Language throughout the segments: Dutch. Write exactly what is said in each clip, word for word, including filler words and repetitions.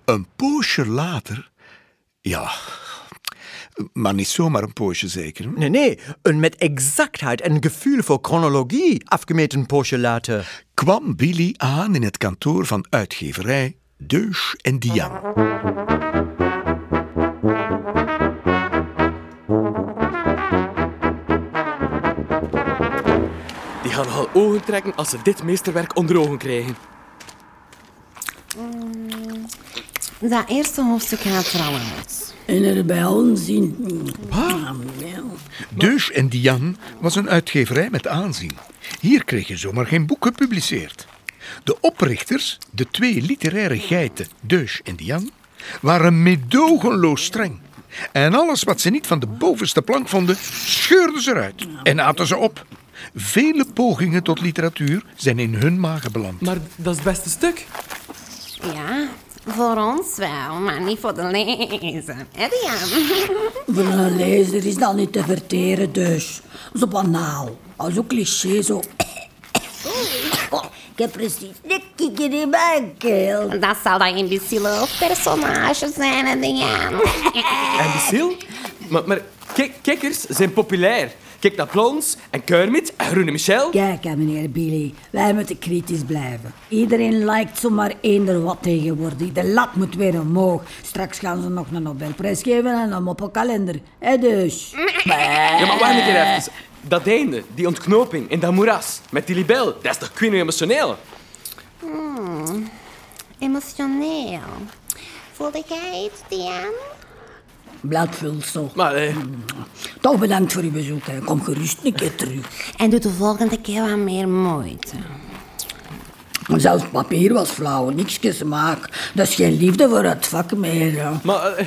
Een poosje later... Ja... Maar niet zomaar een poosje zeker? Hè? Nee, nee, een met exactheid en gevoel voor chronologie afgemeten poosje later. Kwam Billy aan in het kantoor van uitgeverij Deus en Dian. Die gaan nogal ogen trekken als ze dit meesterwerk onder ogen krijgen. Dat eerste hoofdstuk gaat er al uit. En erbij aanzien. Deus en Dian was een uitgeverij met aanzien. Hier kreeg je zomaar geen boek gepubliceerd. De oprichters, de twee literaire geiten, Deus en Dian, waren meedogenloos streng. En alles wat ze niet van de bovenste plank vonden, scheurden ze eruit en aten ze op. Vele pogingen tot literatuur zijn in hun magen beland. Maar dat is het beste stuk. Ja, voor ons wel, maar niet voor de lezer. Hè, Dian? Voor een lezer is dat niet te verteren, dus. Zo banaal. Zo cliché, zo... Oh, ik heb precies een kikker in mijn keel. Dat zal dat imbeciele hoofdpersonage zijn, hè, Dian? Imbecil? Maar, maar kik- kikkers zijn populair. Kijk naar Plons en Kermit en Groene Michel. Kijk, hè, meneer Billy, wij moeten kritisch blijven. Iedereen lijkt zomaar eender wat tegenwoordig. De lat moet weer omhoog. Straks gaan ze nog een Nobelprijs geven en een moppenkalender. Hé, dus. Ja, maar wacht een keer even. Dat einde, die ontknoping in dat moeras met die libel, dat is toch quino-emotioneel? Hmm, emotioneel. Voelde jij iets, Dian? Bladvulsel. Maar, eh... Toch bedankt voor uw bezoek. Hè. Kom gerust een keer terug. En doe de volgende keer wat meer moeite. Zelfs papier was flauw, niks smaak. Dat is geen liefde voor het vak meer. Hè. Maar... eh,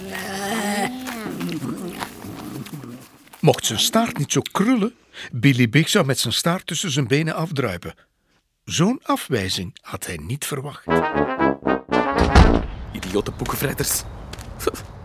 Mocht zijn staart niet zo krullen, Billy Big zou met zijn staart tussen zijn benen afdruipen. Zo'n afwijzing had hij niet verwacht. idiote boekenfretters.